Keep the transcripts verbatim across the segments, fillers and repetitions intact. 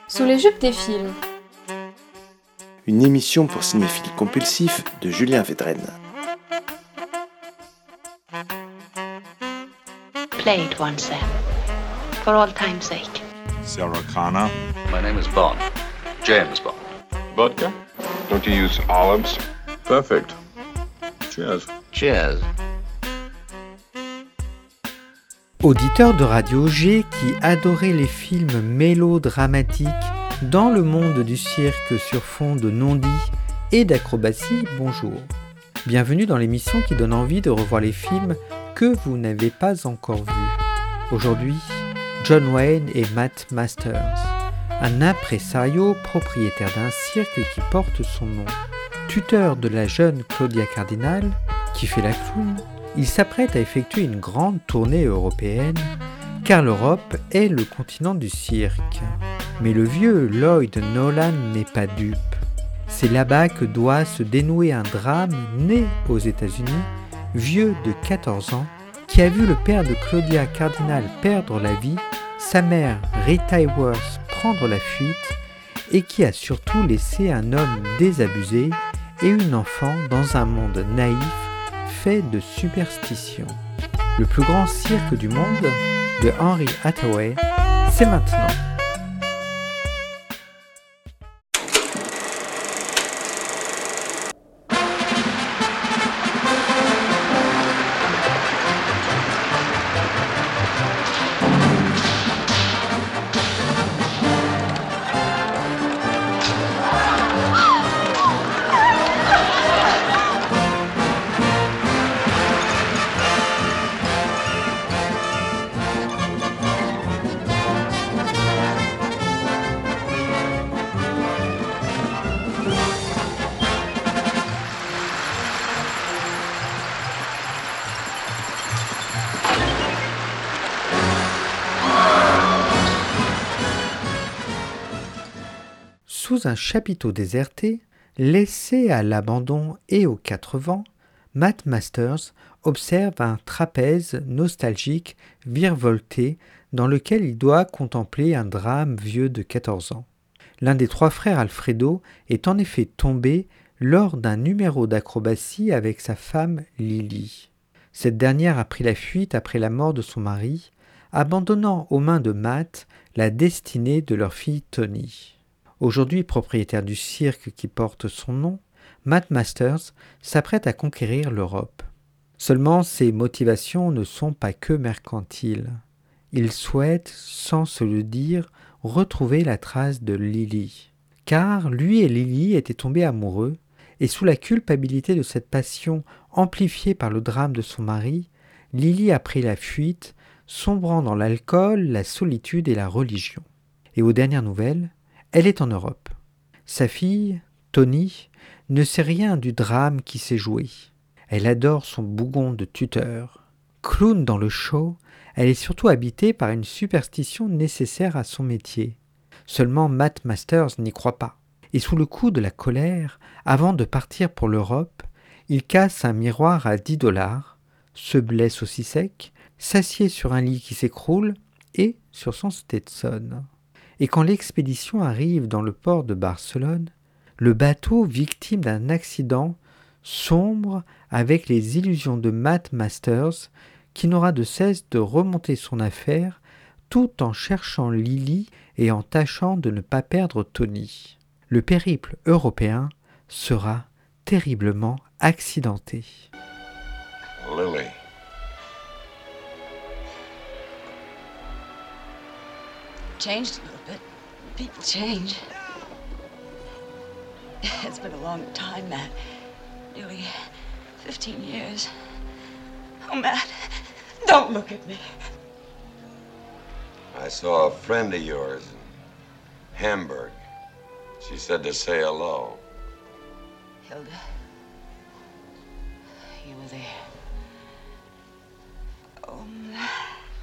Sous les jupes des films. Une émission pour cinéphiles compulsifs de Julien Védrenne. Play it once then, for all time's sake. Sarah Connor. My name is Bond. James Bond. Vodka? Don't you use olives? Perfect. Cheers. Cheers. Auditeur de Radio G qui adorait les films mélodramatiques dans le monde du cirque sur fond de non-dits et d'acrobatie, bonjour. Bienvenue dans l'émission qui donne envie de revoir les films que vous n'avez pas encore vus. Aujourd'hui, John Wayne et Matt Masters, un impresario propriétaire d'un cirque qui porte son nom. Tuteur de la jeune Claudia Cardinal, qui fait la clown, il s'apprête à effectuer une grande tournée européenne, car l'Europe est le continent du cirque. Mais le vieux Lloyd Nolan n'est pas dupe. C'est là-bas que doit se dénouer un drame né aux États-Unis, vieux de quatorze ans, qui a vu le père de Claudia Cardinal perdre la vie, sa mère Rita Hayworth prendre la fuite, et qui a surtout laissé un homme désabusé et une enfant dans un monde naïf fait de superstitions. Le plus grand cirque du monde, de Henry Hathaway, c'est maintenant. Sous un chapiteau déserté, laissé à l'abandon et aux quatre vents, Matt Masters observe un trapèze nostalgique virevolté dans lequel il doit contempler un drame vieux de quatorze ans. L'un des trois frères Alfredo est en effet tombé lors d'un numéro d'acrobatie avec sa femme Lily. Cette dernière a pris la fuite après la mort de son mari, abandonnant aux mains de Matt la destinée de leur fille Tony. Aujourd'hui propriétaire du cirque qui porte son nom, Matt Masters s'apprête à conquérir l'Europe. Seulement, ses motivations ne sont pas que mercantiles. Il souhaite, sans se le dire, retrouver la trace de Lily. Car lui et Lily étaient tombés amoureux, et sous la culpabilité de cette passion amplifiée par le drame de son mari, Lily a pris la fuite, sombrant dans l'alcool, la solitude et la religion. Et aux dernières nouvelles, elle est en Europe. Sa fille, Tony, ne sait rien du drame qui s'est joué. Elle adore son bougon de tuteur. Clown dans le show, elle est surtout habitée par une superstition nécessaire à son métier. Seulement Matt Masters n'y croit pas. Et sous le coup de la colère, avant de partir pour l'Europe, il casse un miroir à dix dollars, se blesse aussi sec, s'assied sur un lit qui s'écroule et sur son Stetson. Et quand l'expédition arrive dans le port de Barcelone, le bateau, victime d'un accident, sombre avec les illusions de Matt Masters, qui n'aura de cesse de remonter son affaire tout en cherchant Lily et en tâchant de ne pas perdre Tony. Le périple européen sera terriblement accidenté. Lily. Changed a little bit. People change. It's been a long time, Matt. Nearly fifteen years. Oh, Matt, don't look at me. I saw a friend of yours in Hamburg. She said to say hello. Hilda, you were there. Oh, Matt.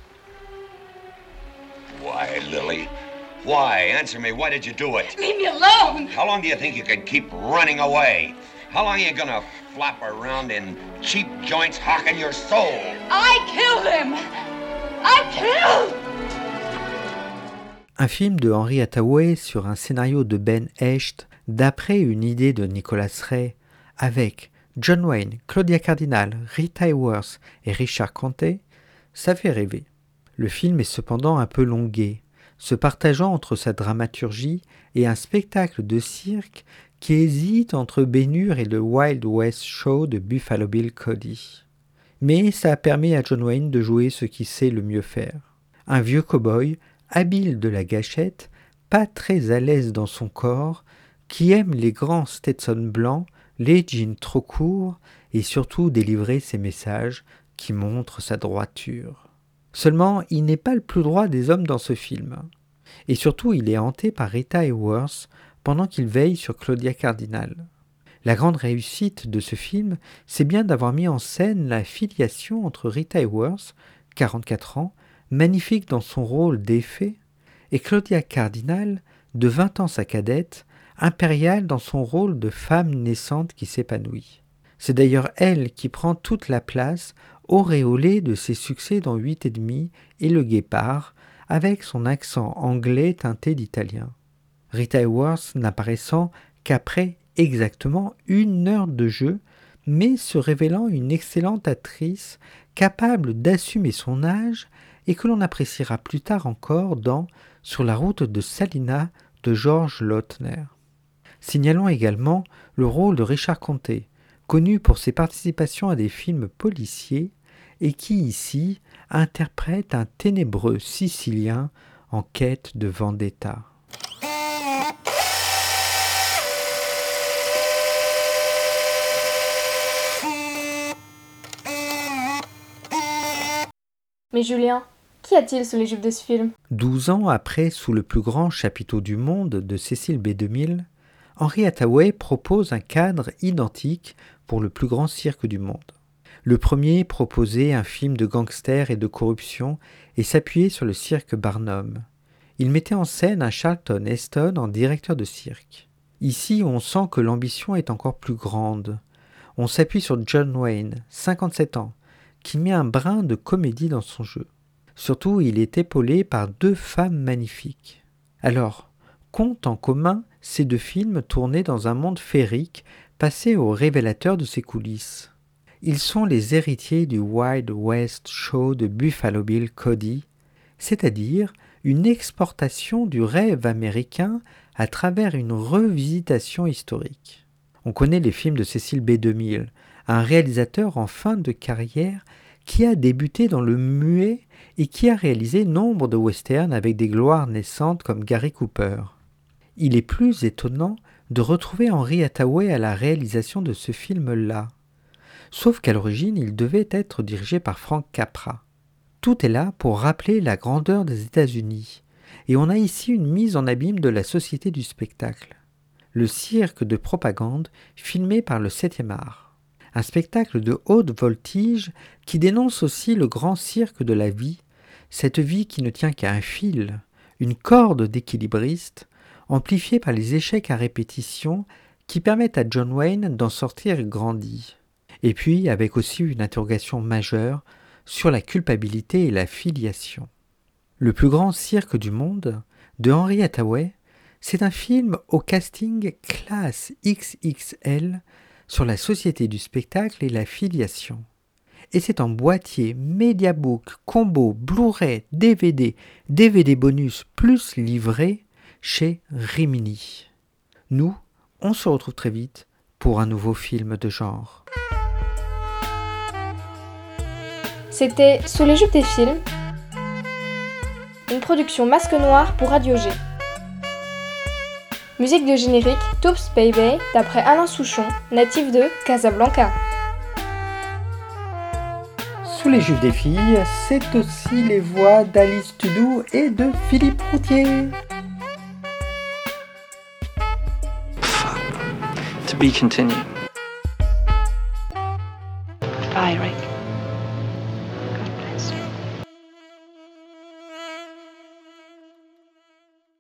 Why, Lily? Why? Answer me. Why did you do it? Leave me alone! How long do you think you could keep running away? How long are you gonna flop around in cheap joints hawking your soul? I killed him! I killed! Un film de Henry Hathaway sur un scénario de Ben Hecht d'après une idée de Nicholas Ray avec John Wayne, Claudia Cardinal, Rita Hayworth et Richard Conte, ça fait rêver. Le film est cependant un peu longué, se partageant entre sa dramaturgie et un spectacle de cirque qui hésite entre Ben-Hur et le Wild West Show de Buffalo Bill Cody. Mais ça a permis à John Wayne de jouer ce qu'il sait le mieux faire. Un vieux cow-boy, habile de la gâchette, pas très à l'aise dans son corps, qui aime les grands Stetson blancs, les jeans trop courts et surtout délivrer ses messages qui montrent sa droiture. Seulement, il n'est pas le plus droit des hommes dans ce film. Et surtout, il est hanté par Rita Hayworth pendant qu'il veille sur Claudia Cardinal. La grande réussite de ce film, c'est bien d'avoir mis en scène la filiation entre Rita Hayworth, quarante-quatre ans, magnifique dans son rôle d'effet, et Claudia Cardinal, de vingt ans sa cadette, impériale dans son rôle de femme naissante qui s'épanouit. C'est d'ailleurs elle qui prend toute la place, auréolée de ses succès dans Huit et demi et Le Guépard, avec son accent anglais teinté d'italien. Rita Hayworth n'apparaissant qu'après exactement une heure de jeu, mais se révélant une excellente actrice capable d'assumer son âge et que l'on appréciera plus tard encore dans Sur la route de Salina de George Lautner. Signalons également le rôle de Richard Conte, connu pour ses participations à des films policiers et qui ici interprète un ténébreux Sicilien en quête de vendetta. Mais Julien, qu'y a-t-il sous les jupes de ce film ? Douze ans après Sous le plus grand chapiteau du monde de Cécile B deux mille, Henry Hathaway propose un cadre identique pour le plus grand cirque du monde. Le premier proposait un film de gangsters et de corruption et s'appuyait sur le cirque Barnum. Il mettait en scène un Charlton Heston en directeur de cirque. Ici, on sent que l'ambition est encore plus grande. On s'appuie sur John Wayne, cinquante-sept ans, qui met un brin de comédie dans son jeu. Surtout, il est épaulé par deux femmes magnifiques. Alors, qu'ont en commun ces deux films tournés dans un monde féerique, passé au révélateur de ses coulisses ? Ils sont les héritiers du Wild West Show de Buffalo Bill Cody, c'est-à-dire une exportation du rêve américain à travers une revisitation historique. On connaît les films de Cécile B deux mille, un réalisateur en fin de carrière qui a débuté dans le muet et qui a réalisé nombre de westerns avec des gloires naissantes comme Gary Cooper. Il est plus étonnant de retrouver Henry Hathaway à la réalisation de ce film-là. Sauf qu'à l'origine, il devait être dirigé par Frank Capra. Tout est là pour rappeler la grandeur des États-Unis, et on a ici une mise en abîme de la société du spectacle. Le cirque de propagande filmé par le septième art. Un spectacle de haute voltige qui dénonce aussi le grand cirque de la vie, cette vie qui ne tient qu'à un fil, une corde d'équilibriste, amplifiée par les échecs à répétition qui permettent à John Wayne d'en sortir grandi. Et puis avec aussi une interrogation majeure sur la culpabilité et la filiation. Le plus grand cirque du monde, de Henry Hathaway, c'est un film au casting classe X X L sur la société du spectacle et la filiation. Et c'est en boîtier, Mediabook, combo, Blu-ray, D V D, D V D bonus plus livret chez Rimini. Nous, on se retrouve très vite pour un nouveau film de genre. C'était Sous les jupes des films, une production Masque Noir pour Radio G. Musique de générique Toops Baby d'après Alain Souchon, natif de Casablanca. Sous les jupes des filles, c'est aussi les voix d'Alice Tudou et de Philippe Routier. To be continued.